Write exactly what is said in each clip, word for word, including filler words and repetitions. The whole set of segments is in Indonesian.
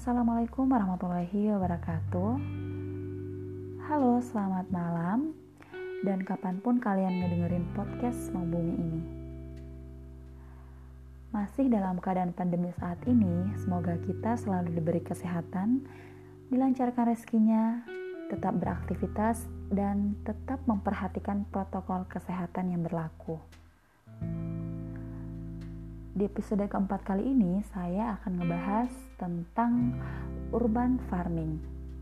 Assalamualaikum warahmatullahi wabarakatuh. Halo, selamat malam. Dan kapanpun kalian ngedengerin podcast Mau Bumi ini. Masih dalam keadaan pandemi saat ini, semoga kita selalu diberi kesehatan, dilancarkan rezekinya, tetap beraktivitas, dan tetap memperhatikan protokol kesehatan yang berlaku. Di episode keempat kali ini, saya akan ngebahas tentang urban farming.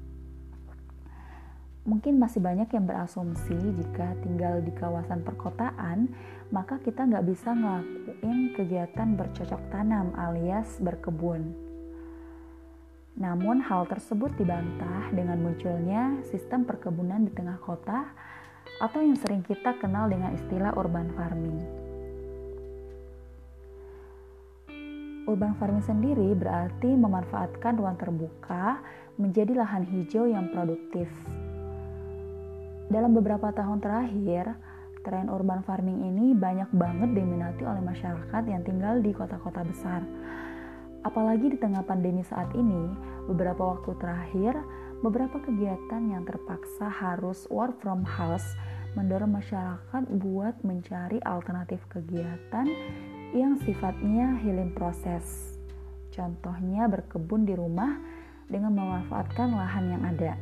Mungkin masih banyak yang berasumsi jika tinggal di kawasan perkotaan, maka kita nggak bisa ngelakuin kegiatan bercocok tanam alias berkebun. Namun hal tersebut dibantah dengan munculnya sistem perkebunan di tengah kota atau yang sering kita kenal dengan istilah urban farming. Urban farming sendiri berarti memanfaatkan ruang terbuka menjadi lahan hijau yang produktif. Dalam beberapa tahun terakhir, tren urban farming ini banyak banget diminati oleh masyarakat yang tinggal di kota-kota besar. Apalagi di tengah pandemi saat ini, beberapa waktu terakhir, beberapa kegiatan yang terpaksa harus work from house mendorong masyarakat buat mencari alternatif kegiatan yang sifatnya healing proses. Contohnya berkebun di rumah dengan memanfaatkan lahan yang ada.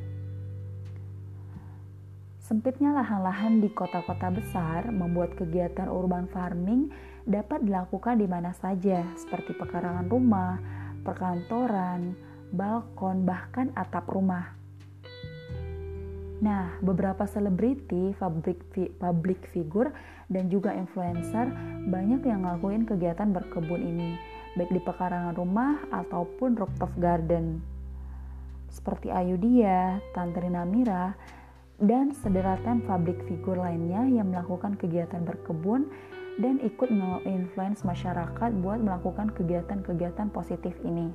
Sempitnya lahan-lahan di kota-kota besar membuat kegiatan urban farming dapat dilakukan di mana saja, seperti pekarangan rumah, perkantoran, balkon, bahkan atap rumah. Nah, beberapa selebriti, public, public figure, dan juga influencer banyak yang ngelakuin kegiatan berkebun ini, baik di pekarangan rumah ataupun rooftop garden. Seperti Ayudhya, Tante Rina Mira, dan sederetan public figure lainnya yang melakukan kegiatan berkebun dan ikut menginfluence masyarakat buat melakukan kegiatan-kegiatan positif ini.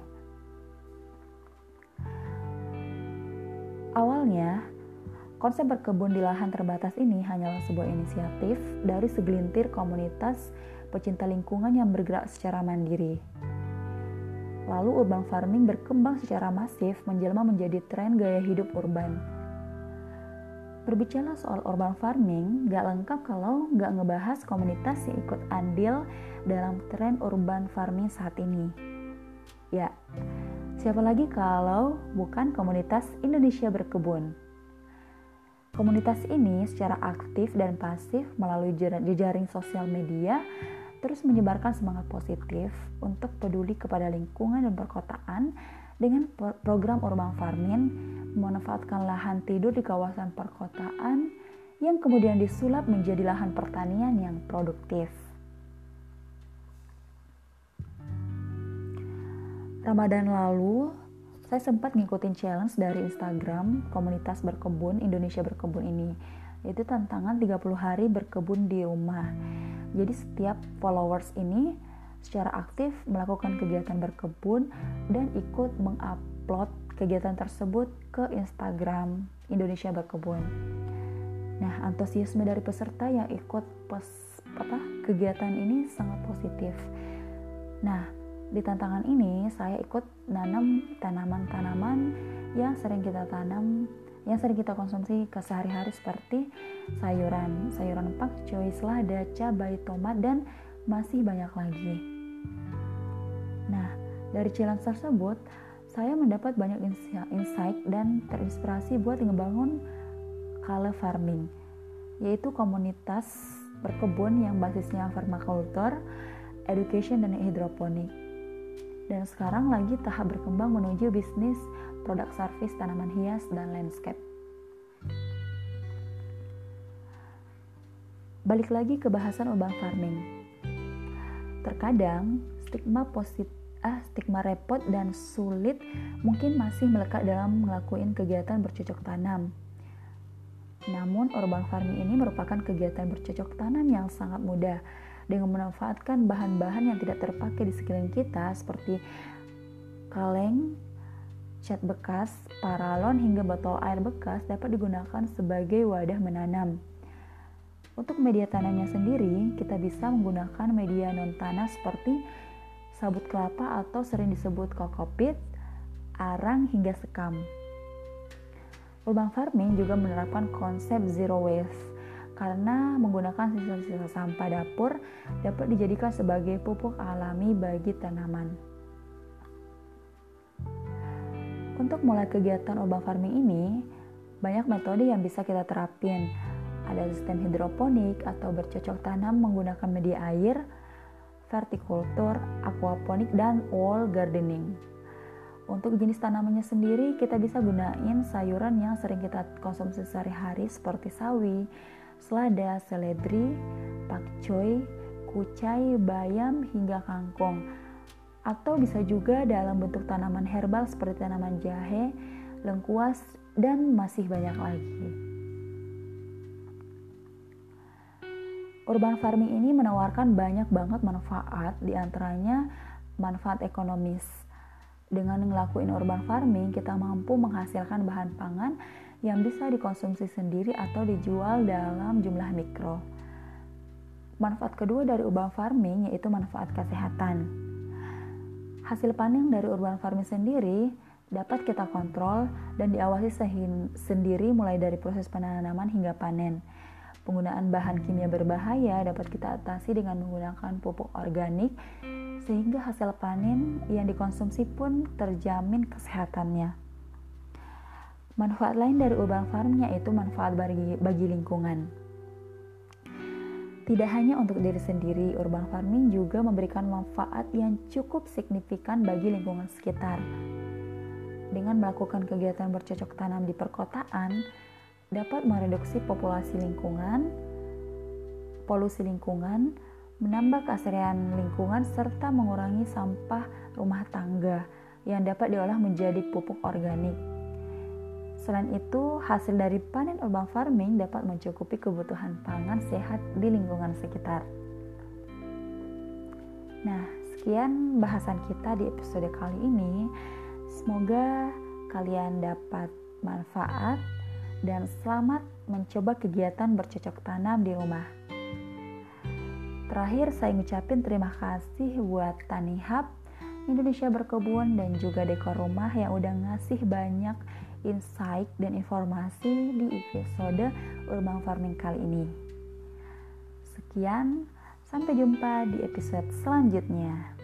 Awalnya, konsep berkebun di lahan terbatas ini hanyalah sebuah inisiatif dari segelintir komunitas pecinta lingkungan yang bergerak secara mandiri. Lalu urban farming berkembang secara masif menjelma menjadi tren gaya hidup urban. Berbicara soal urban farming, gak lengkap kalau gak ngebahas komunitas yang ikut andil dalam tren urban farming saat ini. Ya, siapa lagi kalau bukan komunitas Indonesia Berkebun. Komunitas ini secara aktif dan pasif melalui jejaring sosial media terus menyebarkan semangat positif untuk peduli kepada lingkungan dan perkotaan dengan program urban farming memanfaatkan lahan tidur di kawasan perkotaan yang kemudian disulap menjadi lahan pertanian yang produktif. Ramadan lalu, saya sempat ngikutin challenge dari Instagram komunitas berkebun Indonesia Berkebun ini, yaitu tantangan tiga puluh hari berkebun di rumah. Jadi setiap followers ini secara aktif melakukan kegiatan berkebun dan ikut mengupload kegiatan tersebut ke Instagram Indonesia Berkebun. Nah, antusiasme dari peserta yang ikut pes, apa, kegiatan ini sangat positif. Nah, di tantangan ini saya ikut nanam tanaman-tanaman yang sering kita tanam, yang sering kita konsumsi ke sehari-hari seperti sayuran, sayuran pakcoy, selada, cabai, tomat, dan masih banyak lagi. Nah, dari challenge tersebut, saya mendapat banyak insight dan terinspirasi buat ngebangun Kale Farming, yaitu komunitas berkebun yang basisnya permakultur, education, dan hidroponik. Dan sekarang lagi tahap berkembang menuju bisnis produk service tanaman hias dan landscape. Balik lagi ke bahasan urban farming. Terkadang stigma positif, ah, stigma repot dan sulit mungkin masih melekat dalam ngelakuin kegiatan bercocok tanam. Namun urban farming ini merupakan kegiatan bercocok tanam yang sangat mudah dengan memanfaatkan bahan-bahan yang tidak terpakai di sekeliling kita seperti kaleng, cat bekas, paralon, hingga botol air bekas dapat digunakan sebagai wadah menanam. Untuk media tanamnya sendiri, kita bisa menggunakan media non-tanah seperti sabut kelapa atau sering disebut kokopit, arang hingga sekam. Urban farming juga menerapkan konsep zero waste karena menggunakan sisa-sisa sampah dapur dapat dijadikan sebagai pupuk alami bagi tanaman. Untuk mulai kegiatan urban farming ini, banyak metode yang bisa kita terapin. Ada sistem hidroponik atau bercocok tanam menggunakan media air, vertikultur, aquaponik, dan wall gardening. Untuk jenis tanamannya sendiri, kita bisa gunain sayuran yang sering kita konsumsi sehari-hari seperti sawi, selada, seledri, pakcoy, kucai, bayam, hingga kangkung. Atau bisa juga dalam bentuk tanaman herbal seperti tanaman jahe, lengkuas, dan masih banyak lagi. Urban farming ini menawarkan banyak banget manfaat, diantaranya manfaat ekonomis. Dengan ngelakuin urban farming, kita mampu menghasilkan bahan pangan yang bisa dikonsumsi sendiri atau dijual dalam jumlah mikro. Manfaat kedua dari urban farming yaitu manfaat kesehatan. Hasil panen dari urban farming sendiri dapat kita kontrol dan diawasi sendiri mulai dari proses penanaman hingga panen. Penggunaan bahan kimia berbahaya dapat kita atasi dengan menggunakan pupuk organik sehingga hasil panen yang dikonsumsi pun terjamin kesehatannya. Manfaat lain dari urban farming yaitu manfaat bagi, bagi lingkungan. Tidak hanya untuk diri sendiri, urban farming juga memberikan manfaat yang cukup signifikan bagi lingkungan sekitar. Dengan melakukan kegiatan bercocok tanam di perkotaan, dapat mereduksi populasi lingkungan, polusi lingkungan, menambah keasrian lingkungan, serta mengurangi sampah rumah tangga yang dapat diolah menjadi pupuk organik. Selain itu, hasil dari panen urban farming dapat mencukupi kebutuhan pangan sehat di lingkungan sekitar. Nah, sekian bahasan kita di episode kali ini. Semoga kalian dapat manfaat dan selamat mencoba kegiatan bercocok tanam di rumah. Terakhir, saya ngucapin terima kasih buat Tani Hub, Indonesia Berkebun, dan juga Dekor Rumah yang udah ngasih banyak insight dan informasi di episode Urban Farming kali ini. Sekian, sampai jumpa di episode selanjutnya.